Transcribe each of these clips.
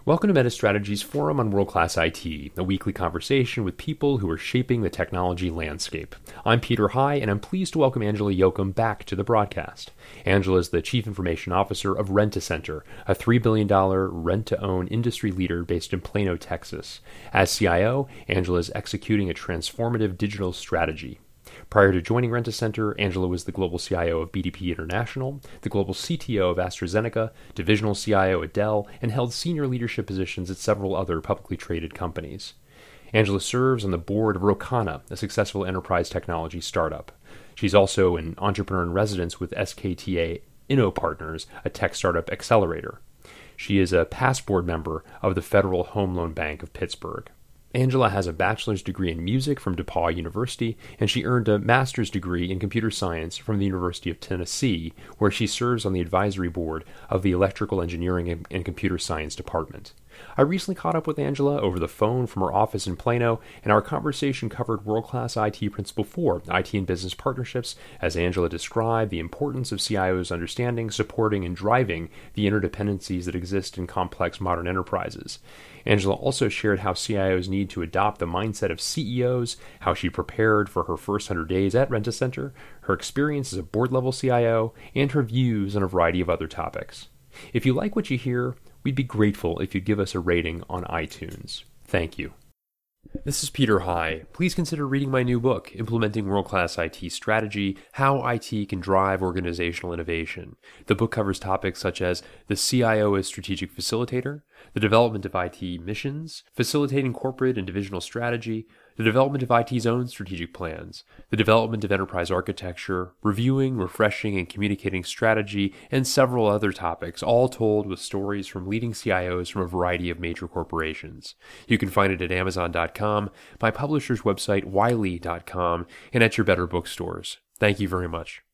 Welcome to MetaStrategy's Forum on World-Class IT, a weekly conversation with people who are shaping the technology landscape. I'm Peter High, and I'm pleased to welcome Angela Yocum back to the broadcast. Angela is the Chief Information Officer of Rent-A-Center, a $3 billion rent-to-own industry leader based in Plano, Texas. As CIO, Angela is executing a transformative digital strategy. Prior to joining Rent-A-Center, Angela was the global CIO of BDP International, the global CTO of AstraZeneca, divisional CIO at Dell, and held senior leadership positions at several other publicly traded companies. Angela serves on the board of Rokana, a successful enterprise technology startup. She's also an entrepreneur in residence with SKTA InnoPartners, a tech startup accelerator. She is a past board member of the Federal Home Loan Bank of Pittsburgh. Angela has a bachelor's degree in music from DePauw University, and she earned a master's degree in computer science from the University of Tennessee, where she serves on the advisory board of the Electrical Engineering and Computer Science Department. I recently caught up with Angela over the phone from her office in Plano, and our conversation covered world-class IT Principle 4, IT and business partnerships, as Angela described the importance of CIOs understanding, supporting, and driving the interdependencies that exist in complex modern enterprises. Angela also shared how CIOs need to adopt the mindset of CEOs, how she prepared for her first 100 days at Rent-A-Center, her experience as a board-level CIO, and her views on a variety of other topics. If you like what you hear, we'd be grateful if you'd give us a rating on iTunes. Thank you. This is Peter High. Please consider reading my new book, Implementing World-Class IT Strategy, How IT Can Drive Organizational Innovation. The book covers topics such as the CIO as strategic facilitator, the development of IT missions, facilitating corporate and divisional strategy, the development of IT's own strategic plans, the development of enterprise architecture, reviewing, refreshing, and communicating strategy, and several other topics, all told with stories from leading CIOs from a variety of major corporations. You can find it at Amazon.com, my publisher's website, Wiley.com, and at your better bookstores. Thank you very much.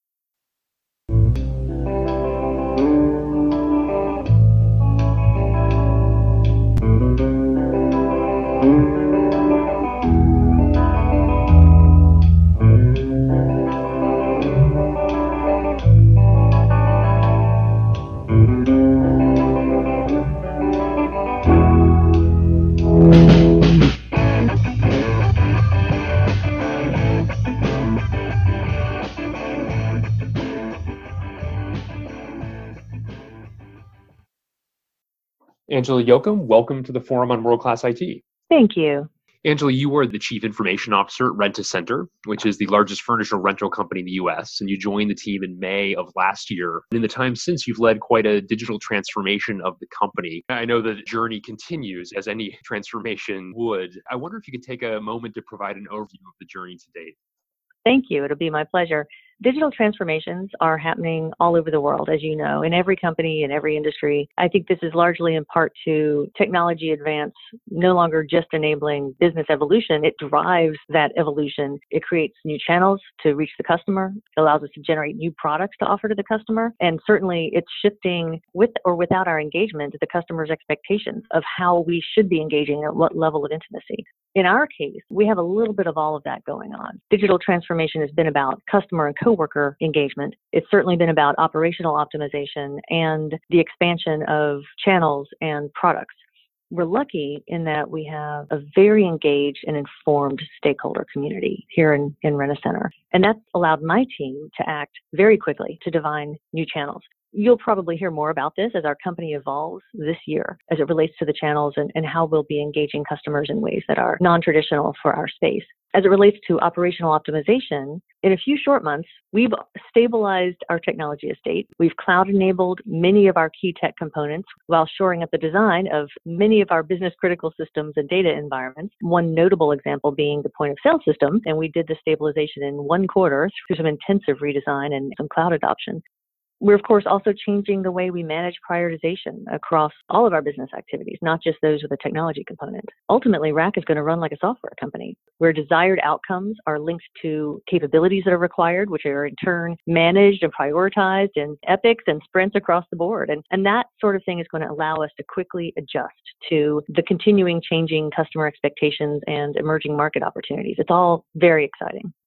Angela Yocum, welcome to the Forum on World-Class IT. Thank you. Angela, you are the Chief Information Officer at Rent-A-Center, which is the largest furniture rental company in the U.S., and you joined the team in May of last year. And in the time since, you've led quite a digital transformation of the company. I know the journey continues, as any transformation would. I wonder if you could take a moment to provide an overview of the journey to date. Thank you. It'll be my pleasure. Digital transformations are happening all over the world, as you know, in every company, in every industry. I think this is largely in part to technology advance, no longer just enabling business evolution. It drives that evolution. It creates new channels to reach the customer. It allows us to generate new products to offer to the customer. And certainly it's shifting with or without our engagement the customer's expectations of how we should be engaging at what level of intimacy. In our case, we have a little bit of all of that going on. Digital transformation has been about customer and coworker engagement. It's certainly been about operational optimization and the expansion of channels and products. We're lucky in that we have a very engaged and informed stakeholder community here in Rent-A-Center. And that's allowed my team to act very quickly to define new channels. You'll probably hear more about this as our company evolves this year as it relates to the channels and how we'll be engaging customers in ways that are non-traditional for our space. As it relates to operational optimization, in a few short months, we've stabilized our technology estate. We've cloud-enabled many of our key tech components while shoring up the design of many of our business-critical systems and data environments. One notable example being the point-of-sale system, and we did the stabilization in 1 quarter through some intensive redesign and some cloud adoption. We're, of course, also changing the way we manage prioritization across all of our business activities, not just those with a technology component. Ultimately, RAC is going to run like a software company, where desired outcomes are linked to capabilities that are required, which are in turn managed and prioritized in epics and sprints across the board. And that sort of thing is going to allow us to quickly adjust to the continuing changing customer expectations and emerging market opportunities. It's all very exciting.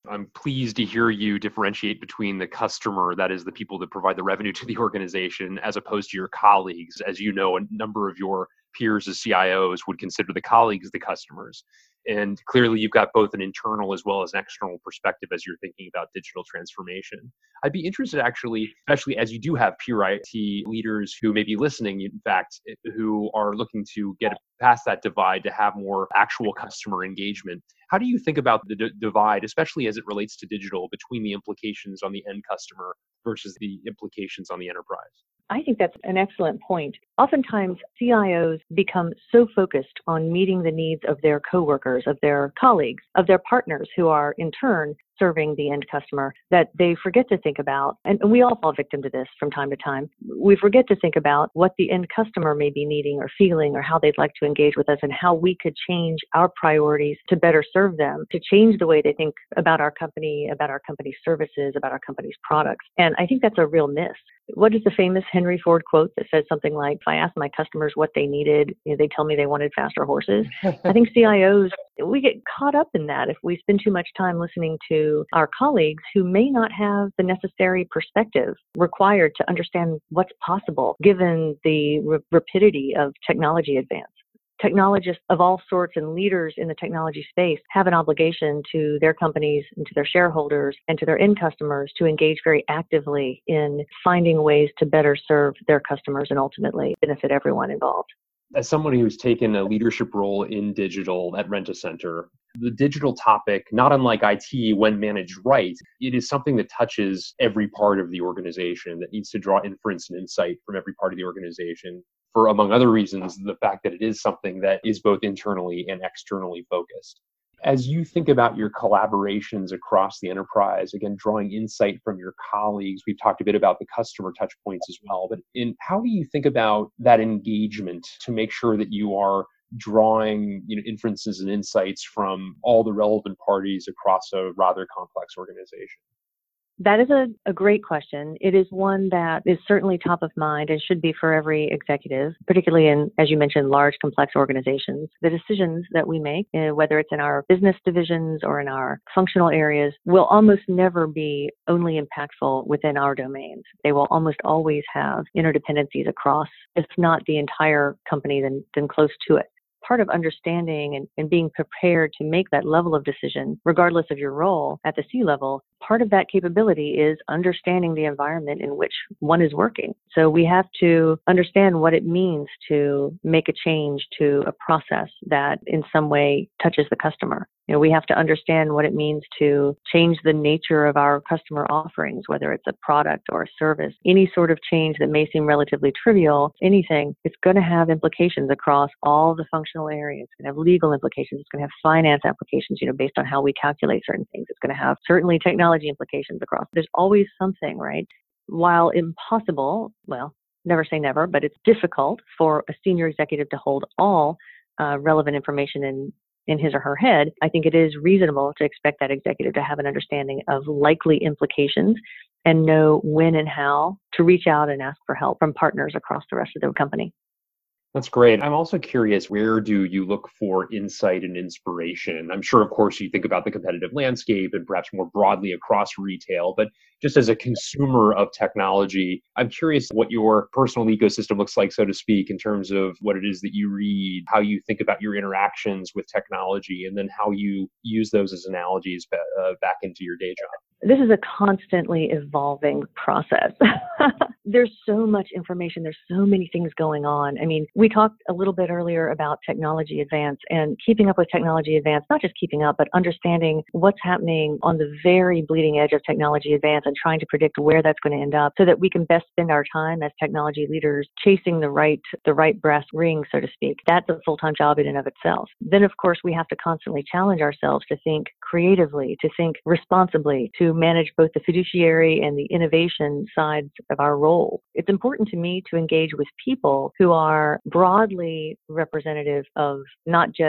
I'm pleased to hear you differentiate between the customer, that is the people that provide the revenue to the organization, as opposed to your colleagues. As you know, a number of your peers as CIOs would consider the colleagues the customers. And clearly, you've got both an internal as well as an external perspective as you're thinking about digital transformation. I'd be interested, actually, especially as you do have peer IT leaders who may be listening, in fact, who are looking to get past that divide to have more actual customer engagement. How do you think about the divide, especially as it relates to digital, between the implications on the end customer versus the implications on the enterprise? I think that's an excellent point. Oftentimes, CIOs become so focused on meeting the needs of their coworkers, of their colleagues, of their partners who are in turn serving the end customer that they forget to think about, and we all fall victim to this from time to time. We forget to think about what the end customer may be needing or feeling or how they'd like to engage with us and how we could change our priorities to better serve them, to change the way they think about our company, about our company's services, about our company's products. And I think that's a real miss. What is the famous Henry Ford quote that says something like, if I ask my customers what they needed, they tell me they wanted faster horses? I think CIOs, we get caught up in that if we spend too much time listening to our colleagues who may not have the necessary perspective required to understand what's possible given the rapidity of technology advance. Technologists of all sorts and leaders in the technology space have an obligation to their companies and to their shareholders and to their end customers to engage very actively in finding ways to better serve their customers and ultimately benefit everyone involved. As someone who's taken a leadership role in digital at Rent-A-Center, the digital topic, not unlike IT when managed right, it is something that touches every part of the organization, that needs to draw inference and insight from every part of the organization, for, among other reasons, the fact that it is something that is both internally and externally focused. As you think about your collaborations across the enterprise, again, drawing insight from your colleagues, we've talked a bit about the customer touch points as well, but how do you think about that engagement to make sure that you are drawing inferences and insights from all the relevant parties across a rather complex organization? That is a great question. It is one that is certainly top of mind and should be for every executive, particularly in, as you mentioned, large, complex organizations. The decisions that we make, whether it's in our business divisions or in our functional areas, will almost never be only impactful within our domains. They will almost always have interdependencies across, if not the entire company, then close to it. Part of understanding and being prepared to make that level of decision, regardless of your role at the C-level, part of that capability is understanding the environment in which one is working. So we have to understand what it means to make a change to a process that in some way touches the customer. We have to understand what it means to change the nature of our customer offerings, whether it's a product or a service. Any sort of change that may seem relatively trivial, anything, it's going to have implications across all the functional areas. It's going to have legal implications. It's going to have finance applications, based on how we calculate certain things. It's going to have certainly technology implications across. There's always something, right? While impossible, well, never say never, but it's difficult for a senior executive to hold all relevant information in his or her head. I think it is reasonable to expect that executive to have an understanding of likely implications and know when and how to reach out and ask for help from partners across the rest of the company. That's great. I'm also curious, where do you look for insight and inspiration? I'm sure, of course, you think about the competitive landscape and perhaps more broadly across retail, but just as a consumer of technology, I'm curious what your personal ecosystem looks like, so to speak, in terms of what it is that you read, how you think about your interactions with technology, and then how you use those as analogies back into your day job. This is a constantly evolving process. There's so much information. There's so many things going on. I mean, we talked a little bit earlier about technology advance and keeping up with technology advance, not just keeping up, but understanding what's happening on the very bleeding edge of technology advance and trying to predict where that's going to end up so that we can best spend our time as technology leaders chasing the right brass ring, so to speak. That's a full-time job in and of itself. Then, of course, we have to constantly challenge ourselves to think creatively, to think responsibly, to manage both the fiduciary and the innovation sides of our role. It's important to me to engage with people who are broadly representative of not just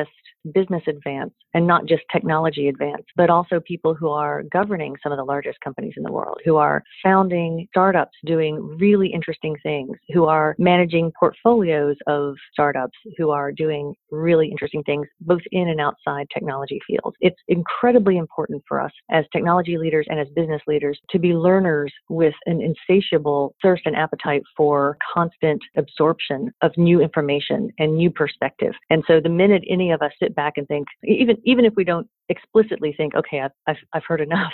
business advance and not just technology advance, but also people who are governing some of the largest companies in the world, who are founding startups doing really interesting things, who are managing portfolios of startups, who are doing really interesting things, both in and outside technology fields. It's incredibly important for us as technology leaders and as business leaders to be learners with an insatiable thirst and appetite for constant absorption of new information and new perspective. And so the minute any of us sit back and think, even if we don't explicitly think, okay, I've heard enough,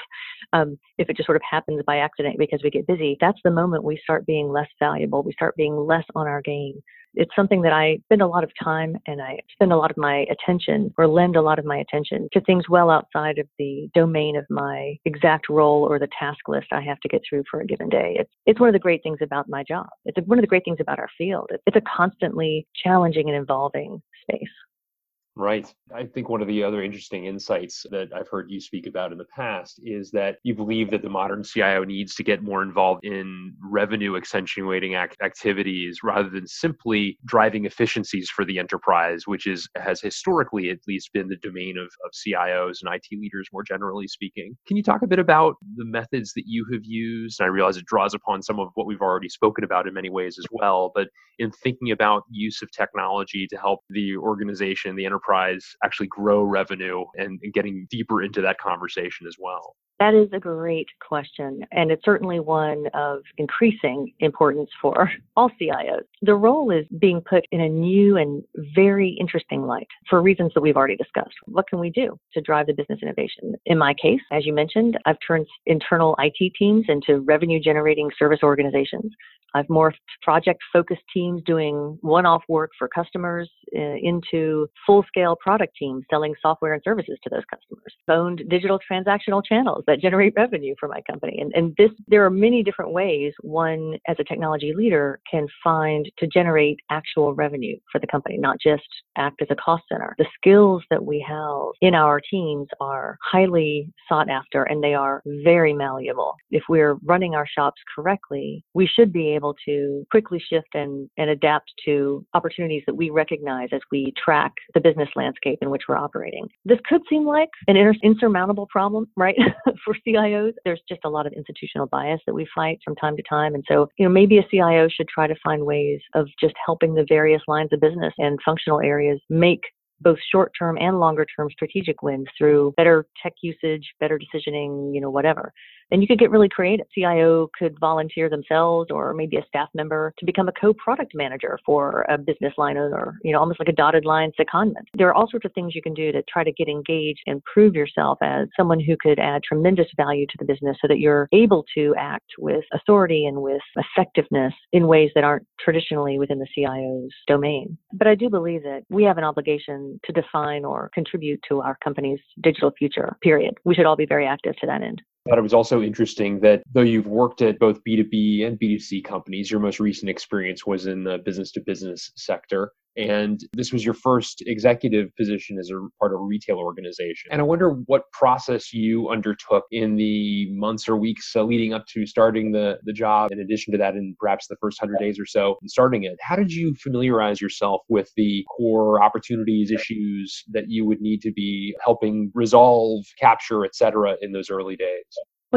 if it just sort of happens by accident because we get busy, that's the moment we start being less valuable. We start being less on our game. It's something that I spend a lot of time and I spend a lot of my attention or lend a lot of my attention to things well outside of the domain of my exact role or the task list I have to get through for a given day. It's one of the great things about my job. It's one of the great things about our field. It's a constantly challenging and evolving space. Right. I think one of the other interesting insights that I've heard you speak about in the past is that you believe that the modern CIO needs to get more involved in revenue accentuating activities rather than simply driving efficiencies for the enterprise, which has historically at least been the domain of CIOs and IT leaders more generally speaking. Can you talk a bit about the methods that you have used? And I realize it draws upon some of what we've already spoken about in many ways as well, but in thinking about use of technology to help the organization, the enterprise, actually grow revenue and getting deeper into that conversation as well? That is a great question, and it's certainly one of increasing importance for all CIOs. The role is being put in a new and very interesting light for reasons that we've already discussed. What can we do to drive the business innovation? In my case, as you mentioned, I've turned internal IT teams into revenue-generating service organizations. I've morphed project-focused teams doing one-off work for customers into full-scale product teams selling software and services to those customers. I've owned digital transactional channels that generate revenue for my company. And there are many different ways one, as a technology leader, can find to generate actual revenue for the company, not just act as a cost center. The skills that we have in our teams are highly sought after, and they are very malleable. If we're running our shops correctly, we should be able to quickly shift and adapt to opportunities that we recognize as we track the business landscape in which we're operating. This could seem like an insurmountable problem, right? For CIOs, there's just a lot of institutional bias that we fight from time to time. And so, maybe a CIO should try to find ways of just helping the various lines of business and functional areas make both short-term and longer-term strategic wins through better tech usage, better decisioning, whatever. And you could get really creative. CIO could volunteer themselves or maybe a staff member to become a co-product manager for a business line or, almost like a dotted line secondment. There are all sorts of things you can do to try to get engaged and prove yourself as someone who could add tremendous value to the business so that you're able to act with authority and with effectiveness in ways that aren't traditionally within the CIO's domain. But I do believe that we have an obligation to define or contribute to our company's digital future, period. We should all be very active to that end. I thought it was also interesting that though you've worked at both B2B and B2C companies, your most recent experience was in the business-to-business sector. And this was your first executive position as a part of a retail organization. And I wonder what process you undertook in the months or weeks leading up to starting the job, in addition to that, in perhaps the first 100 days or so in starting it. How did you familiarize yourself with the core opportunities, issues that you would need to be helping resolve, capture, et cetera, in those early days? Well,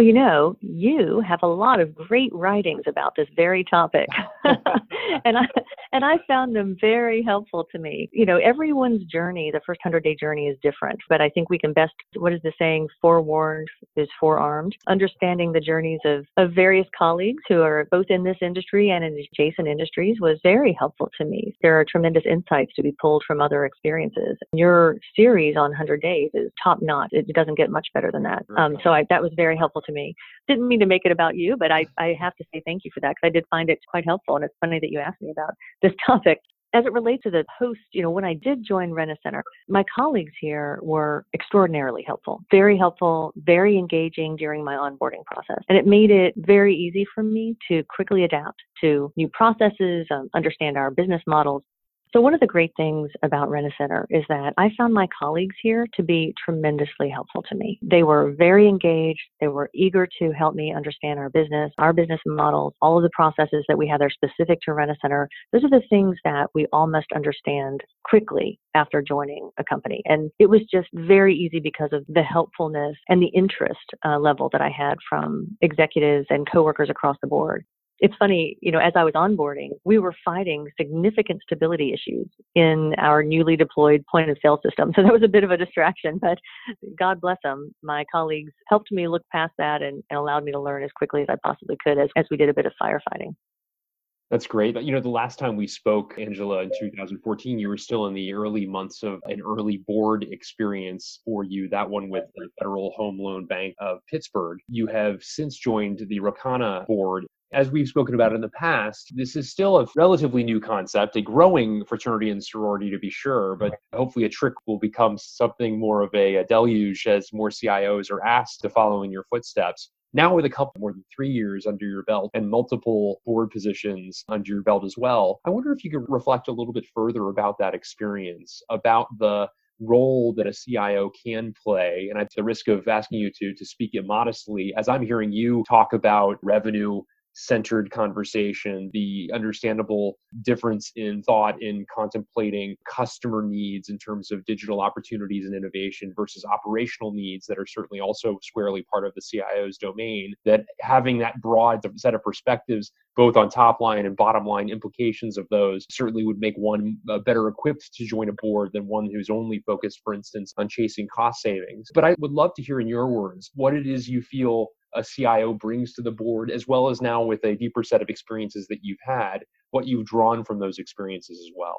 you have a lot of great writings about this very topic. and I found them very helpful to me. Everyone's journey, the first 100-day journey is different, but I think we can best, what is the saying, forewarned is forearmed. Understanding the journeys of various colleagues who are both in this industry and in adjacent industries was very helpful to me. There are tremendous insights to be pulled from other experiences. Your series on 100 days is top notch. It doesn't get much better than that. That was very helpful to me. Didn't mean to make it about you, but I have to say thank you for that, because I did find it quite helpful. And it's funny that you asked me about this topic. As it relates to the post, when I did join Rent-A-Center, my colleagues here were extraordinarily helpful, very engaging during my onboarding process. And it made it very easy for me to quickly adapt to new processes, understand our business models. So one of the great things about Rent-A-Center is that I found my colleagues here to be tremendously helpful to me. They were very engaged. They were eager to help me understand our business models, all of the processes that we have that are specific to Rent-A-Center. Those are the things that we all must understand quickly after joining a company. And it was just very easy because of the helpfulness and the interest level that I had from executives and coworkers across the board. It's funny, as I was onboarding, we were fighting significant stability issues in our newly deployed point of sale system. So that was a bit of a distraction, but God bless them. My colleagues helped me look past that and allowed me to learn as quickly as I possibly could as we did a bit of firefighting. That's great. The last time we spoke, Angela, in 2014, you were still in the early months of an early board experience for you, that one with the Federal Home Loan Bank of Pittsburgh. You have since joined the Rocana board. As we've spoken about in the past, this is still a relatively new concept, a growing fraternity and sorority to be sure, but hopefully a trick will become something more of a deluge as more CIOs are asked to follow in your footsteps. Now with a couple more than 3 years under your belt and multiple board positions under your belt as well, I wonder if you could reflect a little bit further about that experience, about the role that a CIO can play. And at the risk of asking you to speak immodestly, as I'm hearing you talk about revenue centered conversation, the understandable difference in thought in contemplating customer needs in terms of digital opportunities and innovation versus operational needs that are certainly also squarely part of the CIO's domain, that having that broad set of perspectives, both on top line and bottom line implications of those, certainly would make one better equipped to join a board than one who's only focused, for instance, on chasing cost savings. But I would love to hear in your words what it is you feel a CIO brings to the board, as well as now with a deeper set of experiences that you've had, what you've drawn from those experiences as well.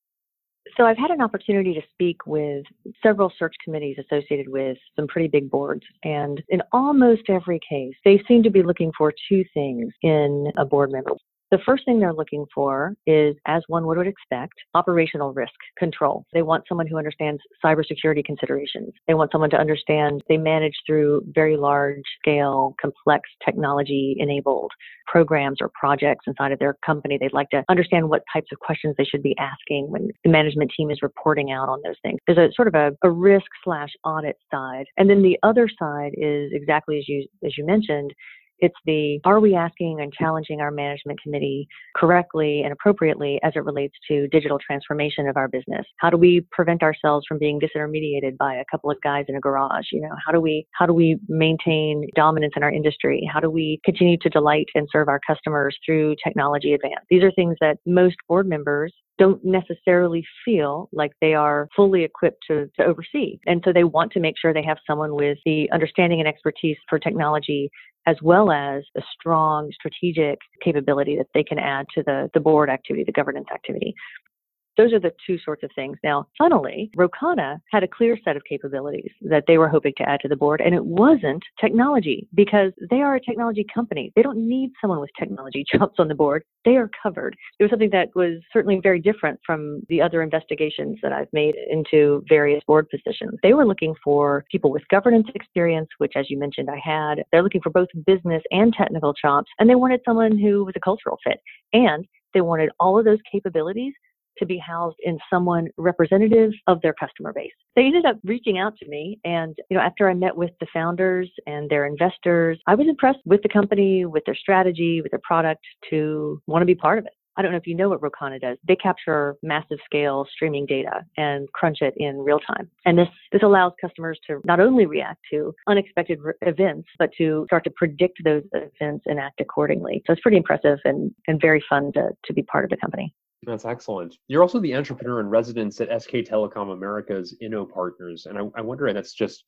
So I've had an opportunity to speak with several search committees associated with some pretty big boards. And in almost every case, they seem to be looking for two things in a board member. The first thing they're looking for is, as one would expect, operational risk control. They want someone who understands cybersecurity considerations. They want someone to understand they manage through very large scale, complex technology-enabled programs or projects inside of their company. They'd like to understand what types of questions they should be asking when the management team is reporting out on those things. There's a sort of a risk/audit side. And then the other side is exactly as you mentioned. It's are we asking and challenging our management committee correctly and appropriately as it relates to digital transformation of our business? How do we prevent ourselves from being disintermediated by a couple of guys in a garage? How do we maintain dominance in our industry? How do we continue to delight and serve our customers through technology advance? These are things that most board members don't necessarily feel like they are fully equipped to oversee. And so they want to make sure they have someone with the understanding and expertise for technology, as well as a strong strategic capability that they can add to the board activity, the governance activity. Those are the two sorts of things. Now, funnily, Rocana had a clear set of capabilities that they were hoping to add to the board, and it wasn't technology, because they are a technology company. They don't need someone with technology chops on the board. They are covered. It was something that was certainly very different from the other investigations that I've made into various board positions. They were looking for people with governance experience, which, as you mentioned, I had. They're looking for both business and technical chops, and they wanted someone who was a cultural fit. And they wanted all of those capabilities to be housed in someone representative of their customer base. They ended up reaching out to me, and after I met with the founders and their investors, I was impressed with the company, with their strategy, with their product, to want to be part of it. I don't know if you know what Rocana does. They capture massive scale streaming data and crunch it in real time. And this allows customers to not only react to unexpected events, but to start to predict those events and act accordingly. So it's pretty impressive and very fun to be part of the company. That's excellent. You're also the entrepreneur in residence at SK Telecom America's InnoPartners. And I wonder, and that's just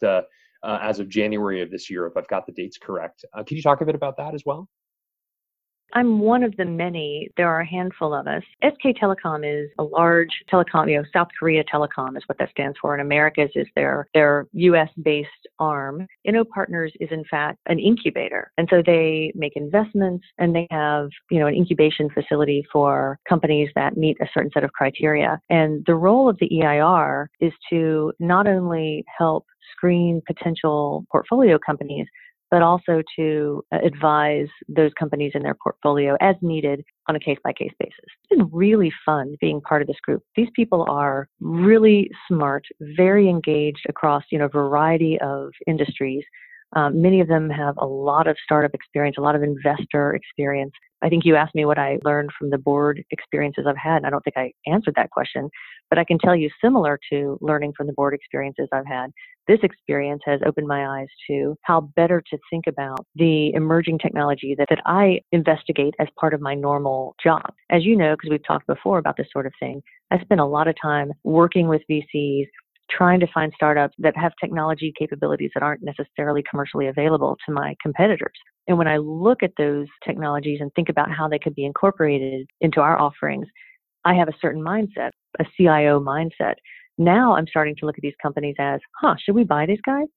as of January of this year, if I've got the dates correct. Can you talk a bit about that as well? I'm one of the many. There are a handful of us. SK Telecom is a large telecom, South Korea Telecom is what that stands for, and Americas is their U.S.-based arm. InnoPartners is, in fact, an incubator. And so they make investments, and they have, an incubation facility for companies that meet a certain set of criteria. And the role of the EIR is to not only help screen potential portfolio companies, but also to advise those companies in their portfolio as needed on a case-by-case basis. It's been really fun being part of this group. These people are really smart, very engaged across, a variety of industries. Many of them have a lot of startup experience, a lot of investor experience. I think you asked me what I learned from the board experiences I've had, and I don't think I answered that question, but I can tell you, similar to learning from the board experiences I've had, this experience has opened my eyes to how better to think about the emerging technology that I investigate as part of my normal job. As you know, because we've talked before about this sort of thing, I spend a lot of time working with VCs, trying to find startups that have technology capabilities that aren't necessarily commercially available to my competitors. And when I look at those technologies and think about how they could be incorporated into our offerings, I have a certain mindset, a CIO mindset. Now I'm starting to look at these companies as, should we buy these guys?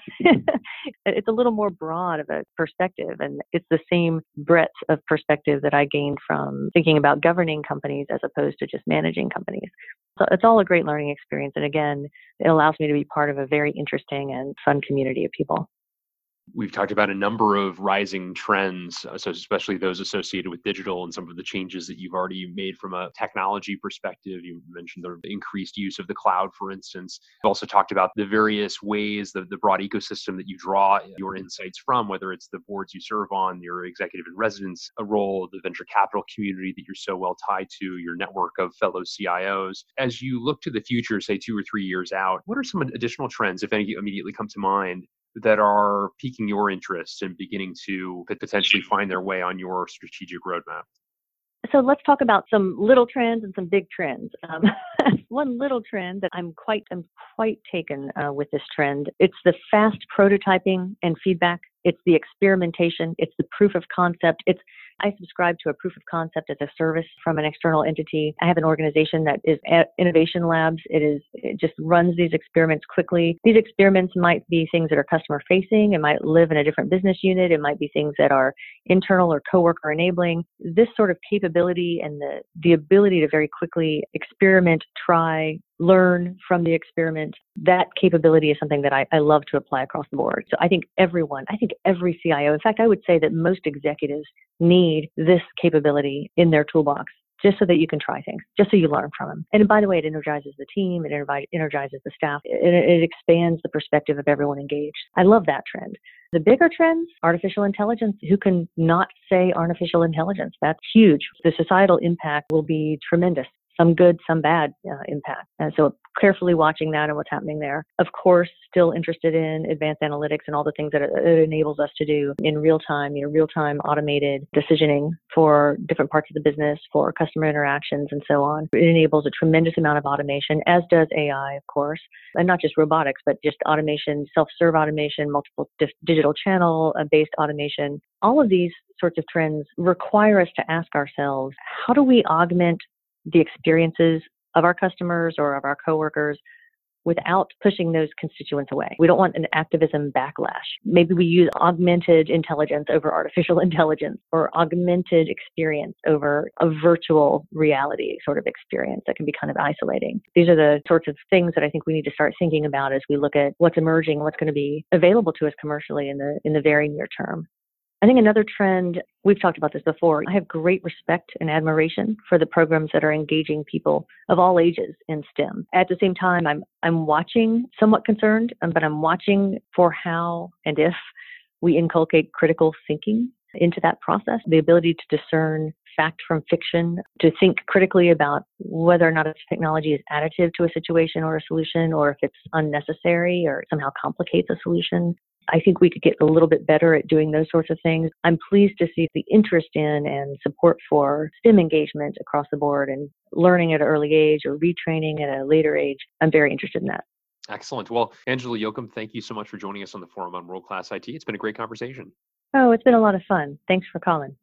It's a little more broad of a perspective, and it's the same breadth of perspective that I gained from thinking about governing companies as opposed to just managing companies. So it's all a great learning experience. And again, it allows me to be part of a very interesting and fun community of people. We've talked about a number of rising trends, so especially those associated with digital and some of the changes that you've already made from a technology perspective. You mentioned the increased use of the cloud, for instance. You've also talked about the various ways, the broad ecosystem that you draw your insights from, whether it's the boards you serve on, your executive in residence role, the venture capital community that you're so well tied to, your network of fellow CIOs. As you look to the future, say 2 or 3 years out, what are some additional trends, if any, immediately come to mind that are piquing your interest and beginning to potentially find their way on your strategic roadmap? So let's talk about some little trends and some big trends. One little trend that I'm quite taken with this trend. It's the fast prototyping and feedback. It's the experimentation. It's the proof of concept. I subscribe to a proof of concept as a service from an external entity. I have an organization that is at Innovation Labs. It just runs these experiments quickly. These experiments might be things that are customer facing. It might live in a different business unit. It might be things that are internal or coworker enabling. This sort of capability and the ability to very quickly experiment, try, learn from the experiment, that capability is something that I love to apply across the board. So I think every CIO, in fact, I would say that most executives need this capability in their toolbox, just so that you can try things, just so you learn from them. And by the way, it energizes the team, it energizes the staff, it expands the perspective of everyone engaged. I love that trend. The bigger trends, artificial intelligence. Who can not say artificial intelligence? That's huge. The societal impact will be tremendous. Some good, some bad impact. And so carefully watching that and what's happening there. Of course, still interested in advanced analytics and all the things that it enables us to do in real time, real-time automated decisioning for different parts of the business, for customer interactions and so on. It enables a tremendous amount of automation, as does AI, of course, and not just robotics, but just automation, self-serve automation, multiple digital channel-based automation. All of these sorts of trends require us to ask ourselves, how do we augment the experiences of our customers or of our coworkers without pushing those constituents away? We don't want an activism backlash. Maybe we use augmented intelligence over artificial intelligence, or augmented experience over a virtual reality sort of experience that can be kind of isolating. These are the sorts of things that I think we need to start thinking about as we look at what's emerging, what's going to be available to us commercially in the very near term. I think another trend, we've talked about this before, I have great respect and admiration for the programs that are engaging people of all ages in STEM. At the same time, I'm watching, somewhat concerned, but I'm watching for how and if we inculcate critical thinking into that process, the ability to discern fact from fiction, to think critically about whether or not a technology is additive to a situation or a solution, or if it's unnecessary or somehow complicates a solution. I think we could get a little bit better at doing those sorts of things. I'm pleased to see the interest in and support for STEM engagement across the board, and learning at an early age or retraining at a later age. I'm very interested in that. Excellent. Well, Angela Yoakum, thank you so much for joining us on the Forum on World Class IT. It's been a great conversation. Oh, it's been a lot of fun. Thanks for calling.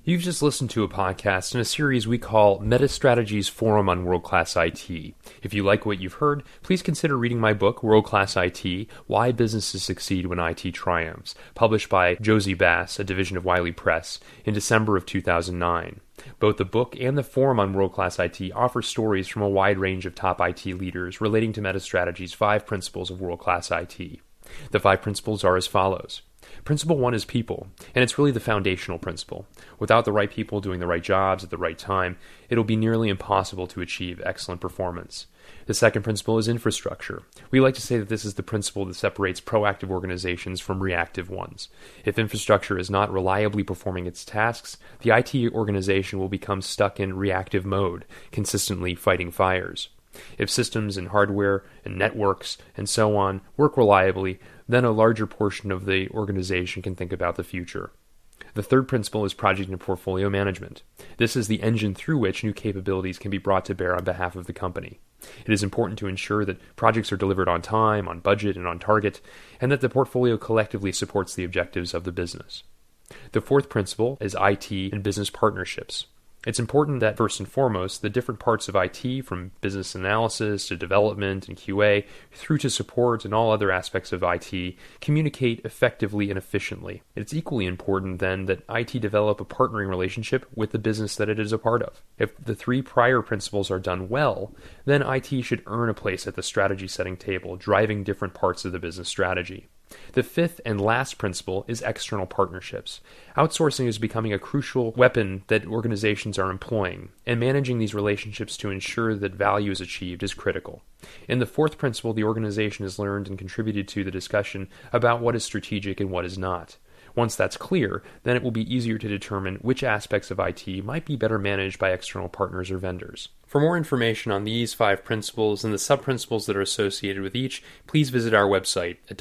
You've just listened to a podcast in a series we call MetaStrategy's Forum on World-Class IT. If you like what you've heard, please consider reading my book, World-Class IT, Why Businesses Succeed When IT Triumphs, published by Josie Bass, a division of Wiley Press, in December of 2009. Both the book and the Forum on World-Class IT offer stories from a wide range of top IT leaders relating to MetaStrategy's 5 principles of world-class IT. The 5 principles are as follows. Principle 1 is people, and it's really the foundational principle. Without the right people doing the right jobs at the right time, it'll be nearly impossible to achieve excellent performance. The second principle is infrastructure. We like to say that this is the principle that separates proactive organizations from reactive ones. If infrastructure is not reliably performing its tasks, the IT organization will become stuck in reactive mode, consistently fighting fires. If systems and hardware and networks and so on work reliably, then a larger portion of the organization can think about the future. The third principle is project and portfolio management. This is the engine through which new capabilities can be brought to bear on behalf of the company. It is important to ensure that projects are delivered on time, on budget, and on target, and that the portfolio collectively supports the objectives of the business. The fourth principle is IT and business partnerships. It's important that, first and foremost, the different parts of IT, from business analysis to development and QA, through to support and all other aspects of IT, communicate effectively and efficiently. It's equally important, then, that IT develop a partnering relationship with the business that it is a part of. If the 3 prior principles are done well, then IT should earn a place at the strategy-setting table, driving different parts of the business strategy. The fifth and last principle is external partnerships. Outsourcing is becoming a crucial weapon that organizations are employing, and managing these relationships to ensure that value is achieved is critical. In the fourth principle, the organization has learned and contributed to the discussion about what is strategic and what is not. Once that's clear, then it will be easier to determine which aspects of IT might be better managed by external partners or vendors. For more information on these 5 principles and the sub-principles that are associated with each, please visit our website at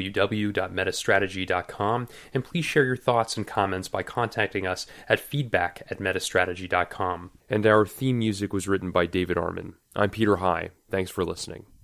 www.metastrategy.com, and please share your thoughts and comments by contacting us at feedback@metastrategy.com. And our theme music was written by David Arman. I'm Peter High. Thanks for listening.